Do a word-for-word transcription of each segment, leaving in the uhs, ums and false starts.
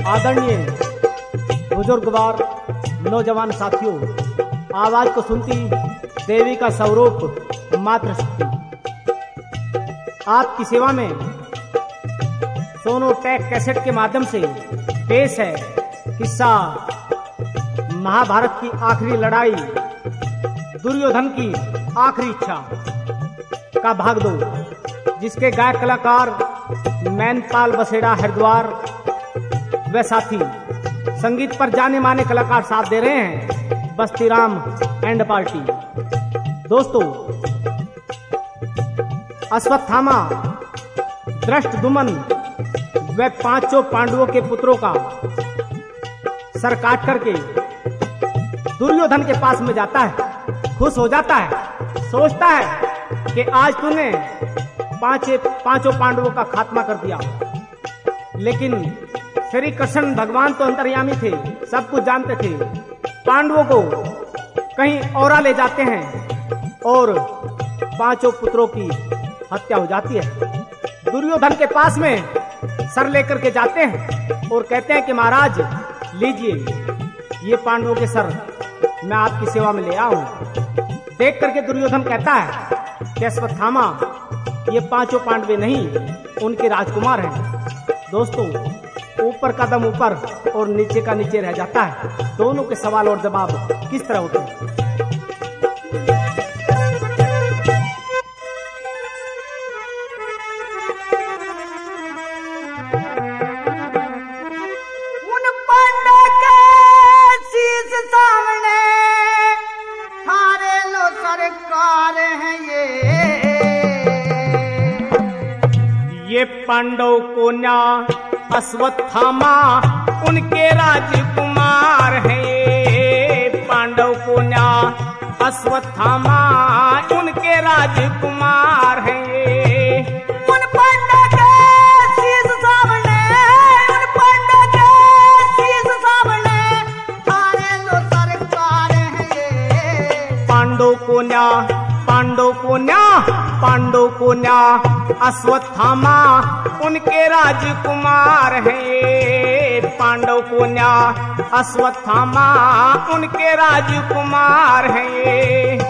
आदरणीय बुजुर्गवार नौजवान साथियों, आवाज को सुनती देवी का स्वरूप मातृशक्ति आपकी सेवा में सोनोटेक कैसेट के माध्यम से पेश है किस्सा महाभारत की आखिरी लड़ाई, दुर्योधन की आखिरी इच्छा का भाग दो, जिसके गायक कलाकार मैनपाल बसेड़ा हरिद्वार व साथी संगीत पर जाने माने कलाकार साथ दे रहे हैं बस्तीराम एंड पार्टी। दोस्तों, अश्वत्थामा धृष्टद्युम्न व पांचों पांडवों के पुत्रों का सर काट करके दुर्योधन के पास में जाता है, खुश हो जाता है, सोचता है कि आज तूने पांचे पांचों पांडवों का खात्मा कर दिया। लेकिन श्री कृष्ण भगवान तो अंतर्यामी थे, सब कुछ जानते थे। पांडवों को कहीं और ले जाते हैं और पांचों पुत्रों की हत्या हो जाती है। दुर्योधन के पास में सर लेकर के जाते हैं और कहते हैं कि महाराज लीजिए, ये पांडवों के सर मैं आपकी सेवा में ले आऊं। देख करके दुर्योधन कहता है कि अश्वत्थामा, ये पांचों पांडवे नहीं, उनके राजकुमार हैं। दोस्तों, ऊपर का दम ऊपर और नीचे का नीचे रह जाता है। दोनों के सवाल और जवाब किस तरह होते हैं? उन पांडव के शीश सामने थारे लो सरकार है ये ये पांडव को न्या अश्वत्थामा उनके राजकुमार हैं। पांडव को न्या अश्वत्थामा उनके राजकुमार हैं। उन पांडव के शीश सामने, उन पांडव के शीश सामने थारे लो सरकार है ये। पांडव को न्या पांडव को न्या पांडव को न्या अश्वत्थामा उनके राजकुमार हैं। पांडव को न्या अश्वत्थामा उनके राजकुमार हैं।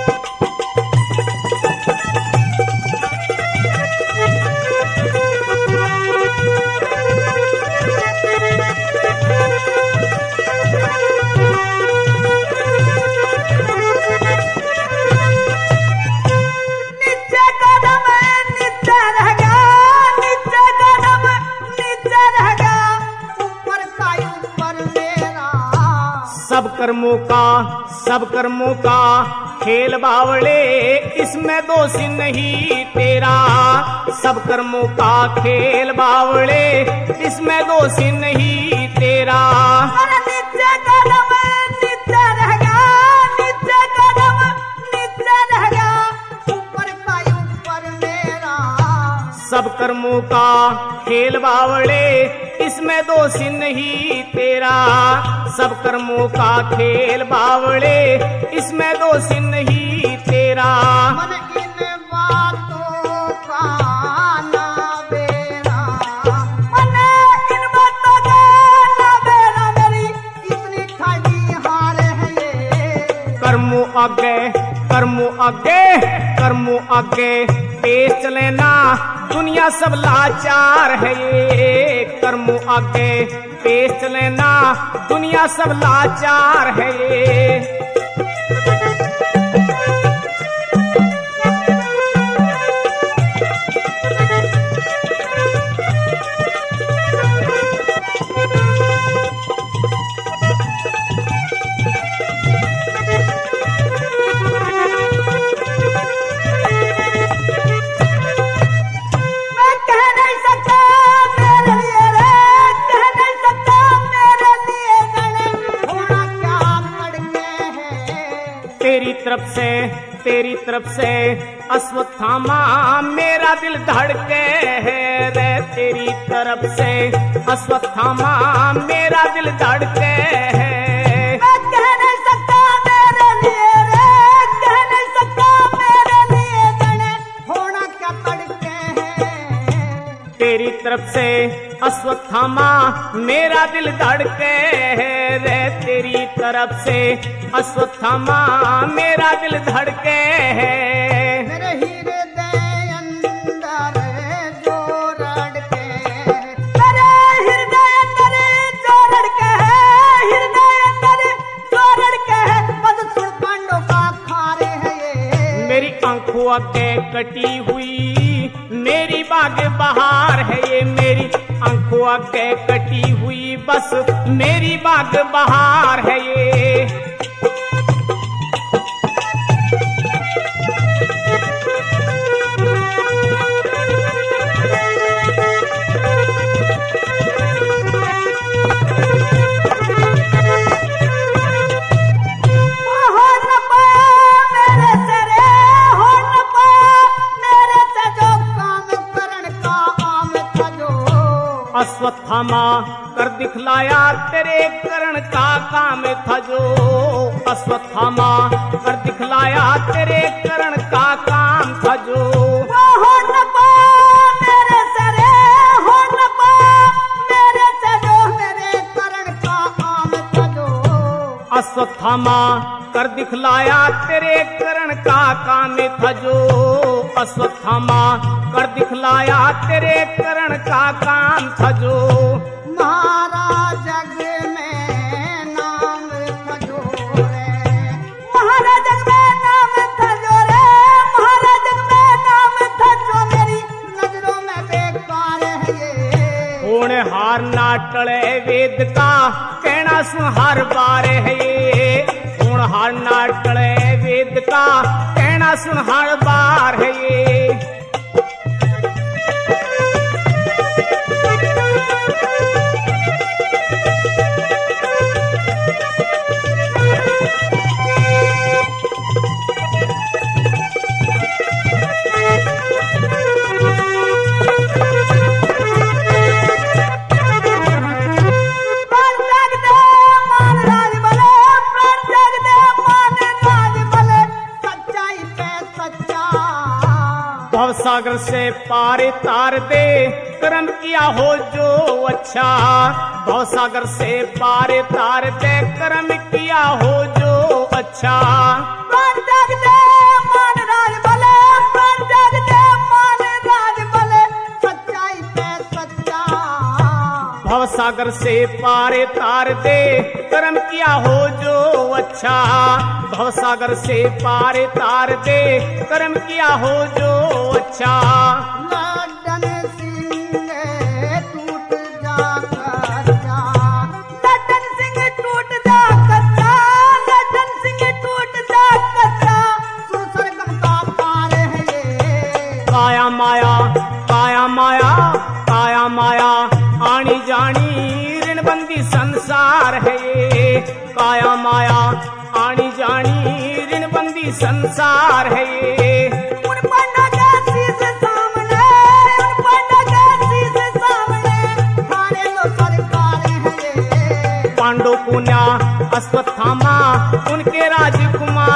सब कर्मों का सब कर्मों का खेल बावड़े, इसमें दोषी नहीं तेरा। सब कर्मों का खेल बावड़े, इसमें दोषी नहीं तेरा। नित्य कदम नित्य रहेगा, नित्य कदम नित्य रहेगा, ऊपर का ऊपर मेरा। सब कर्मों का खेल बावड़े, इसमें दोषी नहीं तेरा। सब कर्मों का खेल बावड़े, इसमें दोषी नहीं तेरा। मन इन बातों का ना बेरा, मन इन बातों का ना बेरा, मेरी इतनी खाली हार है ये। कर्मों आगे कर्मों आगे कर्मों आगे पेश चले ना, दुनिया सब लाचार है ये। कर्मों आगे पेश चले ना, दुनिया सब लाचार है ये। तेरी तरफ से तेरी तरफ से अश्वत्थामा मेरा दिल धड़के है रे। तेरी तरफ से अश्वत्थामा मेरा दिल धड़के है। मैं कह नहीं सकता मेरे लिए रे, कह नहीं सकता मेरे लिए गणे होना क्या तड़के हैं। तेरी तरफ से अश्वत्थामा मेरा दिल धड़के रे, तेरी तरफ से अश्वत्थामा मेरा दिल धड़के है। मेरे हृदय अंदर जो रड़के, मेरे हृदय अंदर जो रड़के है, हृदय अंदर जो रड़के है, बस सुन पांडव का खारे है ये। मेरी आंखों आगे कटी हुई मेरी बाग बहार है ये, मेरी आंखों आगे कटी हुई बस मेरी बाग बहार है ये। अश्वत्थामा कर दिखलाया तेरे करण का काम था जो, अश्वत्थामा कर दिखलाया तेरे करण का काम था जो। हो न पा मेरे सरे, हो न पा मेरे से जो मेरे करण का काम था जो। अश्वत्थामा कर दिखलाया तेरे करण का काम था जो, अश्वत्थामा कर दिखलाया तेरे करण का काम था जो। महाराज जग में नाम था जो रे, महाराज जग में नाम था जो रे, महाराज जग में नाम था जो मेरी नजरों में बेकार है ये। होनहार ना टले वेद का कहना सुन हर बार है ये, होनहार ना टले वेद का कहना सुन हर बार है ये। भवसागर से पारे तार दे कर्म किया हो जो अच्छा, भवसागर से पारे तार दे कर्म किया हो जो अच्छा। प्राण त्याग दे मान राज भले, प्राण त्याग दे मान राज भले, सच्चाई पे सच्चा। भवसागर से पारे तार दे कर्म किया हो जो अच्छा, भवसागर से पारे तार दे कर्म किया हो जो अच्छा। लड्डन सिंह टूट जा कच्चा, लड्डन सिंह टूट जा कच्चा, लड्डन सिंह टूट जा कच्चा, सुरसरगम का पार है ये। काया माया काया माया काया माया आनी जानी ऋणबंदी संसार है ये, काया माया आनी जानी ऋणबंदी संसार है ये। उन पांडव के शीश सामने, उन पांडव के शीश सामने थाने लो सरकार है ये। पांडव पुण्या अश्वत्थामा उनके राजकुमार